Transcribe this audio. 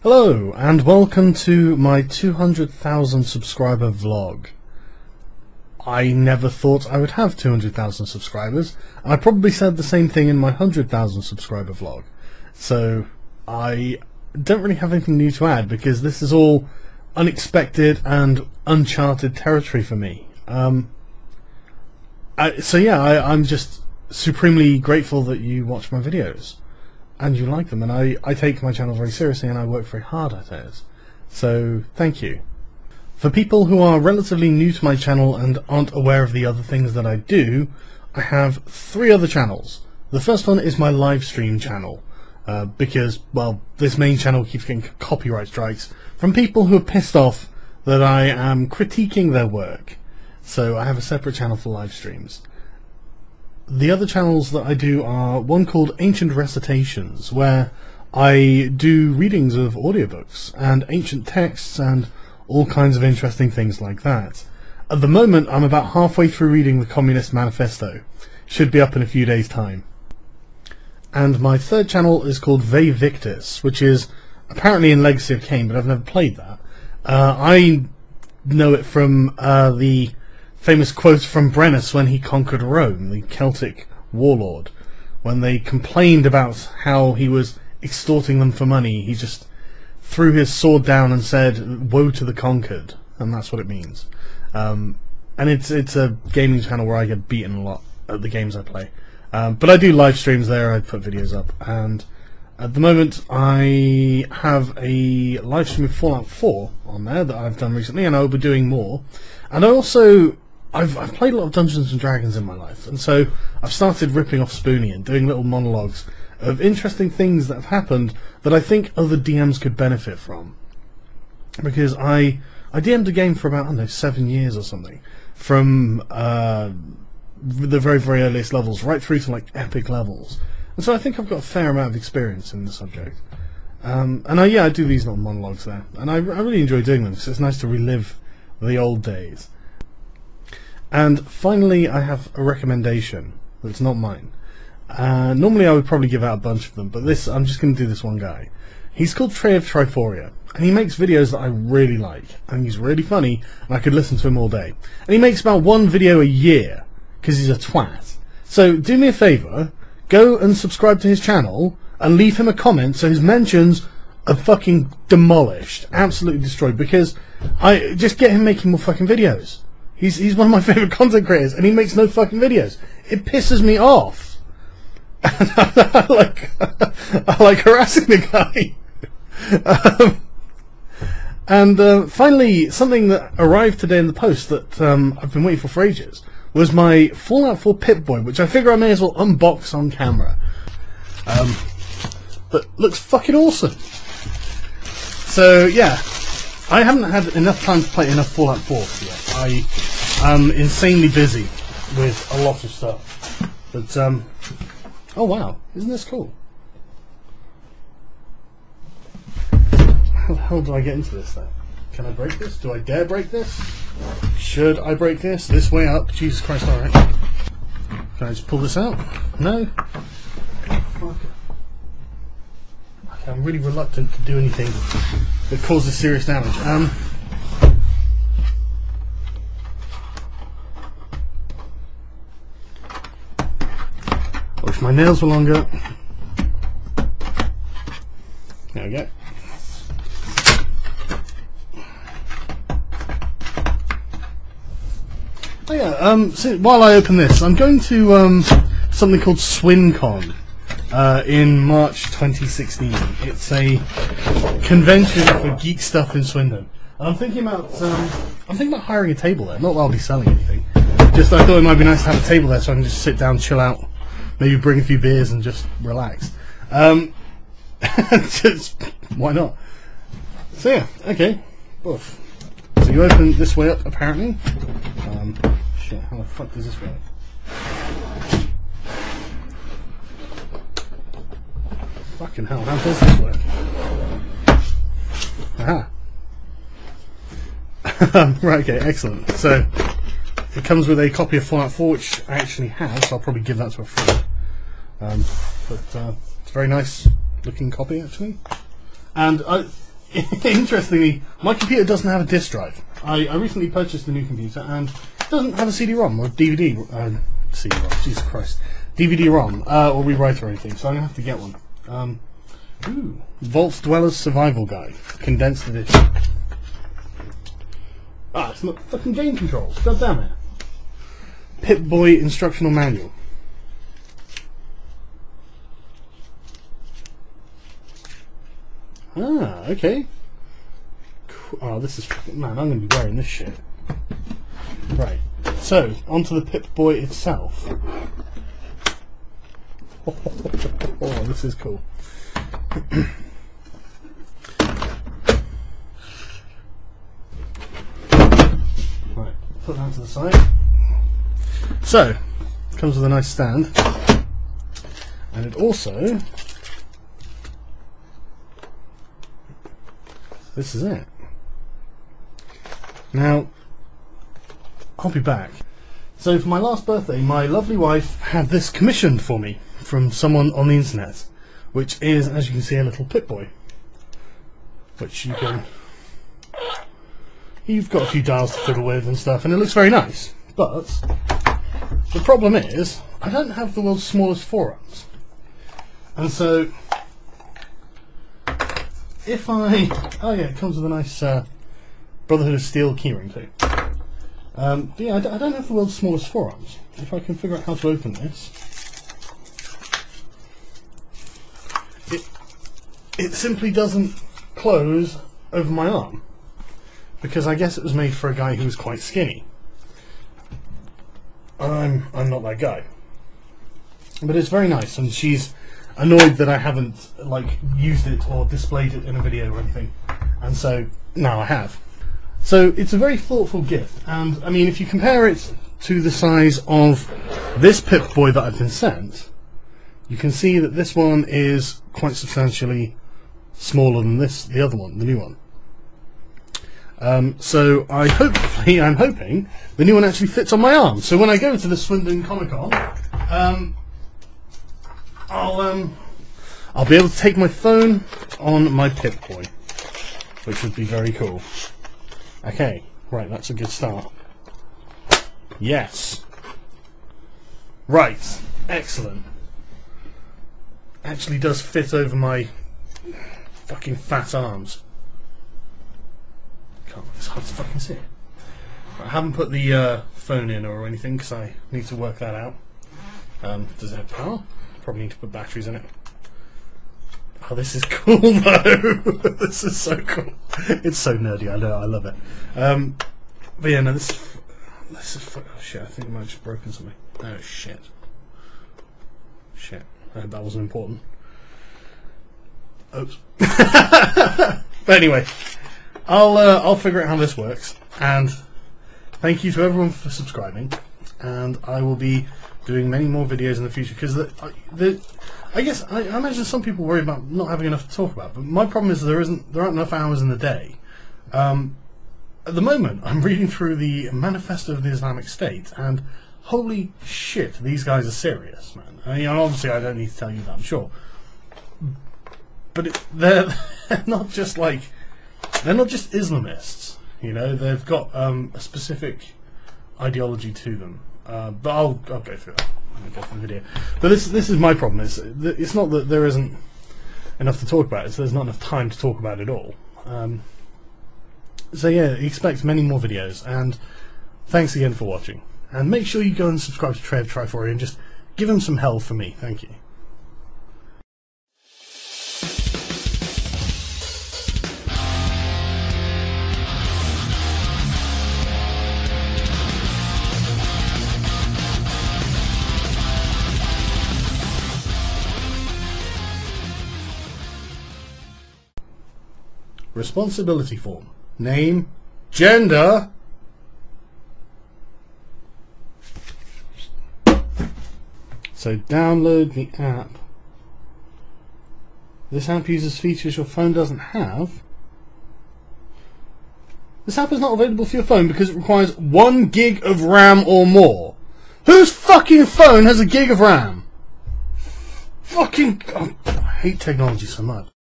Hello, and welcome to my 200,000 subscriber vlog. I never thought I would have 200,000 subscribers, and I probably said the same thing in my 100,000 subscriber vlog. So, I don't really have anything new to add, because this is all unexpected and uncharted territory for me. I'm just supremely grateful that you watch my videos. And you like them, and I take my channel very seriously, and I work very hard at it. So, thank you. For people who are relatively new to my channel and aren't aware of the other things that I do, I have 3 other channels. The first one is my live stream channel, because, well, this main channel keeps getting copyright strikes from people who are pissed off that I am critiquing their work. So I have a separate channel for live streams. The other channels that I do are one called Ancient Recitations, where I do readings of audiobooks and ancient texts and all kinds of interesting things like that. At the moment, I'm about halfway through reading the Communist Manifesto. Should be up in a few days' time. And my third channel is called Vae Victis, which is apparently in Legacy of Kain, but I've never played that. I know it from the famous quote from Brennus when he conquered Rome, the Celtic warlord. When they complained about how he was extorting them for money, he just threw his sword down and said, "Woe to the conquered," and that's what it means. And it's a gaming channel where I get beaten a lot at the games I play. But I do live streams there, I put videos up, and at the moment I have a live stream of Fallout 4 on there that I've done recently, and I will be doing more. And I also I've played a lot of Dungeons and Dragons in my life, and so I've started ripping off Spoonie and doing little monologues of interesting things that have happened that I think other DMs could benefit from. Because I DM'd a game for about, I don't know, 7 years or something, from the very, very earliest levels right through to like epic levels, and so I think I've got a fair amount of experience in the subject. I do these little monologues there, and I really enjoy doing them because it's nice to relive the old days. And finally, I have a recommendation that's not mine. Normally I would probably give out a bunch of them, but I'm just going to do this one guy. He's called Trey of Triforia, and he makes videos that I really like, and he's really funny, and I could listen to him all day. And he makes about 1 video a year, because he's a twat. So do me a favour, go and subscribe to his channel, and leave him a comment so his mentions are fucking demolished, absolutely destroyed, because I just get him making more fucking videos. He's one of my favourite content creators, and he makes no fucking videos. It pisses me off. I like harassing the guy. Finally, something that arrived today in the post that I've been waiting for ages was my Fallout 4 Pip-Boy, which I figure I may as well unbox on camera. But looks fucking awesome. So yeah, I haven't had enough time to play enough Fallout 4 yet. I am insanely busy with a lot of stuff. But oh wow, isn't this cool? How the hell do I get into this then? Can I break this? Do I dare break this? Should I break this? This way up? Jesus Christ, alright. Can I just pull this out? No? Fuck it. Okay, I'm really reluctant to do anything that causes serious damage. I wish my nails were longer. There we go. Oh yeah, so while I open this, I'm going to something called SwinCon in March 2016. It's a convention for geek stuff in Swindon. And I'm thinking about hiring a table there. Not that I'll be selling anything. Just I thought it might be nice to have a table there so I can just sit down, chill out, maybe bring a few beers and just relax. Just why not? So yeah, okay. Oof. So you open this way up, apparently. Shit, how the fuck does this work? Fucking hell, how does this work? Aha. Right, okay, excellent. So, it comes with a copy of Fallout 4, which I actually have, so I'll probably give that to a friend. But it's a very nice looking copy, actually. And interestingly, my computer doesn't have a disk drive. I recently purchased a new computer and it doesn't have a CD-ROM or DVD. CD-ROM, Jesus Christ. DVD-ROM or rewrite or anything, so I'm going to have to get one. Ooh, Vault Dweller's Survival Guide, condensed edition. Ah, it's not fucking game controls. God damn it. Pip-Boy instructional manual. Ah, okay. Cool. Oh, this is fucking... Man, I'm going to be wearing this shit. Right. So, onto the Pip-Boy itself. Oh, this is cool. Right, put that to the side. So, comes with a nice stand. And it also... This is it. Now, I'll be back. So for my last birthday, my lovely wife had this commissioned for me from someone on the internet, which is, as you can see, a little Pip-Boy. Which you've got a few dials to fiddle with and stuff, and it looks very nice. But the problem is, I don't have the world's smallest forearms. And so... If I... Oh yeah, it comes with a nice Brotherhood of Steel keyring too. But yeah, I don't have the world's smallest forearms. If I can figure out how to open this... It simply doesn't close over my arm. Because I guess it was made for a guy who was quite skinny. I'm not that guy. But it's very nice, and she's annoyed that I haven't used it or displayed it in a video or anything, and so now I have. So it's a very thoughtful gift, and I mean, if you compare it to the size of this Pip-Boy that I've been sent, you can see that this one is quite substantially smaller than the other one, the new one. So I'm hoping the new one actually fits on my arm. So when I go to the Swindon Comic Con, I'll be able to take my phone on my Pip-Boy, which would be very cool. Okay, right, that's a good start. Yes. Right, excellent. Actually does fit over my fucking fat arms. It's hard to fucking see it. I haven't put the phone in or anything because I need to work that out. Does it have power? Probably need to put batteries in it. Oh, this is cool though. This is so cool. It's so nerdy. I know. I love it. But yeah, no, this is. Oh shit! I think I might have just broken something. Oh shit! Shit! I hope that wasn't important. Oops. But anyway, I'll figure out how this works. And thank you to everyone for subscribing. And I will be doing many more videos in the future because I guess I imagine some people worry about not having enough to talk about, but my problem is there aren't enough hours in the day. At the moment, I'm reading through the Manifesto of the Islamic State, and holy shit, these guys are serious, man. I mean, obviously, I don't need to tell you that, I'm sure, but they're not just Islamists, you know. They've got a specific ideology to them. But I'll go through that. I'll go through the video. But this is my problem. It's not that there isn't enough to talk about. It's there's not enough time to talk about it all. So yeah, expect many more videos. And thanks again for watching. And make sure you go and subscribe to Trev Trifory and just give him some hell for me. Thank you. Responsibility form. Name. Gender. So download the app. This app uses features your phone doesn't have. This app is not available for your phone because it requires 1 gig of RAM or more. Whose fucking phone has a gig of RAM? Fucking... Oh, I hate technology so much.